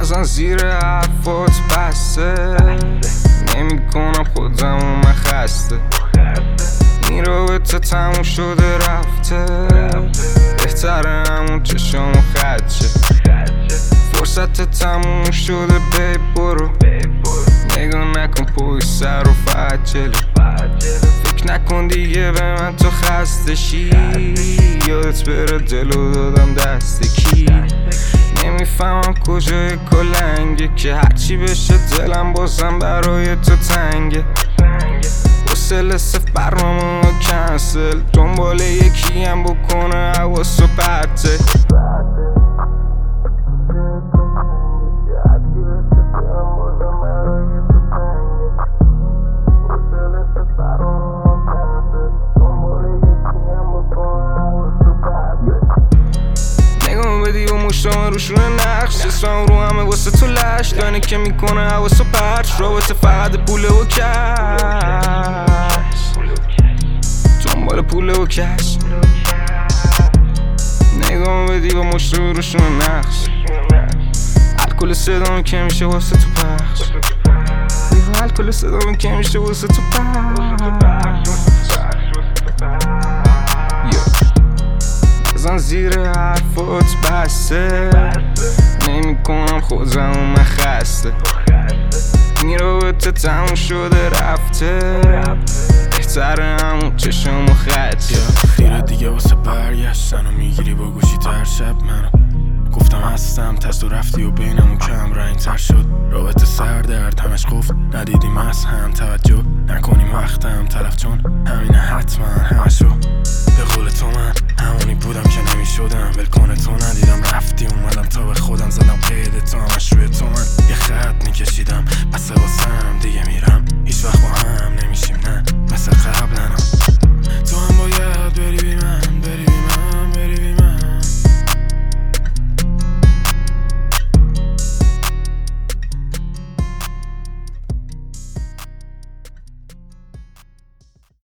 نزن زیر حرفات بسته، نمی کنم خودم و من خسته. این رابطه تموم شده رفته، بهتره همون چشم و خدشه. فرصت تموم شده بی برو، نگاه نکن پشت سر و فجله. فکر نکن دیگه به من تو خسته شی، یادت بره دلو دادم دست کی. نمیفهمم کجای کلنگه که هرچی بشه دلم بازم برای تو تنگه. حوصله صفر برنامه ما کنسل، دنبال یکی هم بکنه حواسو پرته. بدی و مشتام روشون نقش، جسمم رو همه واسه تو لش. دانه که میکنه حواسو پرچ، رابطه فقط پوله و کش، دنبال پوله و کش. نگام بدی و مشتام روشون نقش، الکل صدام که میشه واسه تو پخش. الکل صدام که میشه واسه تو پخش. نزن زیر حرفات بسته، نمی کنم خودم و من خسته. این رابطه تموم شده رفته، بهتره همون چشم و خدشه. خیره دیگه واسه برگشتن و میگیری با گوشی تر شب منو. گفتم هستم تست و رفتی و بینمون کم رنگ تر شد. رابطه سردرد همش گفت ندیدیم از هم توجه نکنیم وقتم تلف، چون همینه حتما همشو